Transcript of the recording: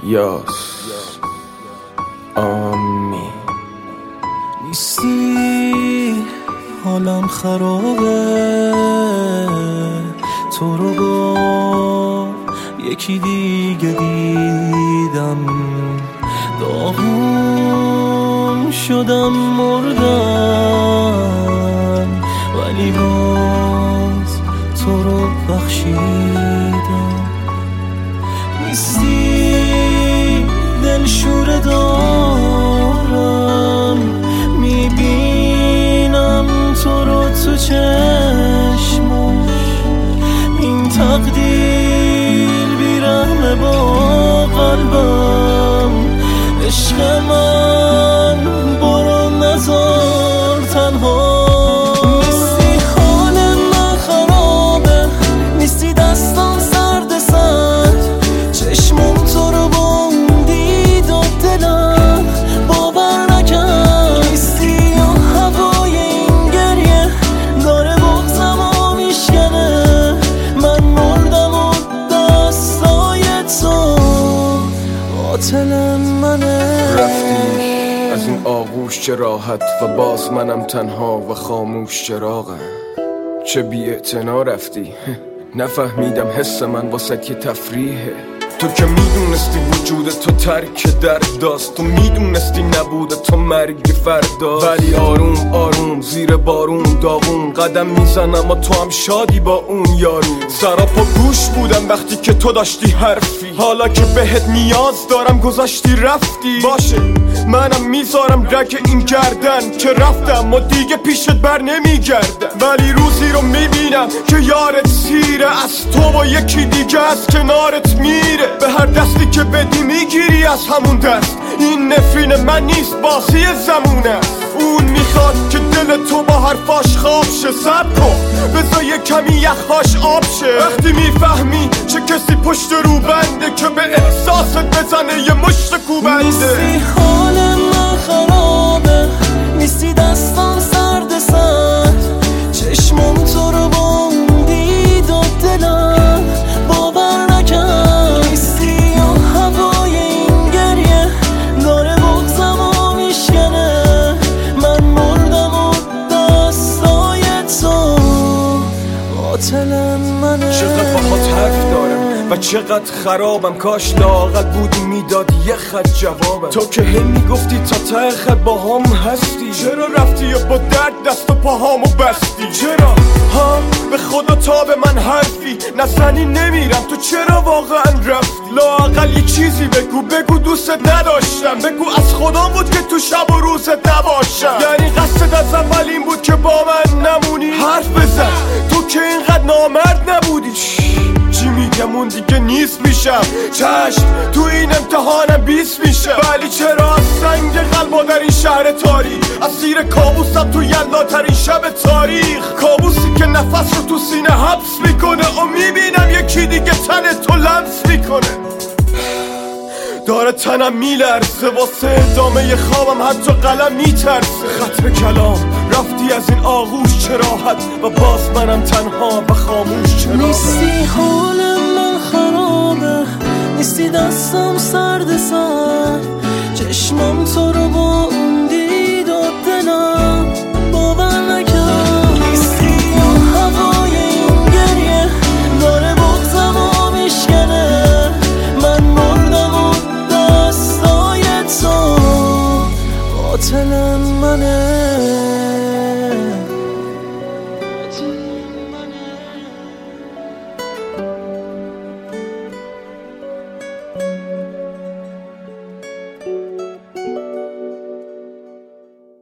یاس آمی نیستی حالم خرابه، تو رو با یکی دیگه دیدم، داغون شدم مردم، ولی باز تو رو بخشیدم. نیستی دلشوره دارم، میبینم تو رو تو چشماش، این تقدیر بیرحمه با قلبم. عشق من برو نذار تنها. نیستی حال من خرابه، نیستی دستم سرد سرد، چشمم تو رو بندید و دلم باور نکرد. نیستی و هوای این گریه داره بغضمو میشکنه، من مردم و دستای تو قاتل منه. رفتی از این آغوش چه راحت و باز منم تنها و خاموش چراغم. چه بی‌اعتنا رفتی، نفهمیدم حس من واسه که تفریحه. تو که میدونستی وجود تو ترک درد داست، تو میدونستی نبوده تو مرگ فردا، ولی آروم آروم زیر بارون داغون قدم میزنم و تو هم شادی با اون یارو. سراپا گوش بودم وقتی که تو داشتی حرفی، حالا که بهت نیاز دارم گذاشتی رفتی. باشه منم میذارم رگ این گردن که رفتم و دیگه پیشت بر نمیگردم، ولی روزی رو میبینم که یارت سیره، از تو با یکی دیگه از کنارت میره. به هر دستی که بدی میگیری از همون دست، این نفرین من نیست بازی زمونه. اون میخواد که دل تو با حرفاش خواب شه. صبر کن بذار یه کمی یخهاش آب شه. وقتی میفهمی چه کسی پشت رو بنده که به احساست بزنه یه مشت کوبنده. نیستی حال من خرابه، نیستی دستم سرد سرد، چشمم تو رو بندید و دلم باور نکرد. نیستی و هوای این گریه داره بغضمو میشکنه، من مردم و دستای تو قاتل منه. چقدر باهات حرف دارم و چقدر خرابم، کاش لااقل بودی میدادی یه خط جوابم. تو که هی میگفتی تا ته خط با هم هستی، چرا رفتی و با درد دست و پاهامو بستی؟ چرا ها به خدا تا به من حرفی نزنی نمیرم، تو چرا واقعا رفتی؟ لااقل یه چیزی بگو دوستت نداشتم، بگو از خدا بود که تو شب و روزت نباشم. یعنی قصد از اول این بود که با من نمونی؟ حرف بزن تو که اینقدر نامرد نبودی. چی میگم اون دیگه نیست میشم، چشم تو این امتحانم 20 میشه، ولی چرا از سنگ قلبا در این شهر تاریک، از زیر کابوسم تو یلداترین شب تاریخ، کابوسی که نفس رو تو سینه حبس میکنه و میبینم یکی دیگه تن تو لمس میکنه. داره تنم میلرزه واسه ادامه خوابم، حتی قلم میترسه. ختم کلام رفتی از این آغوش چه راحت و باز منم تنها و خاموش چرا. نیستی حال من خرابه، نیستی دستم سرد سرد، چشمم تو رو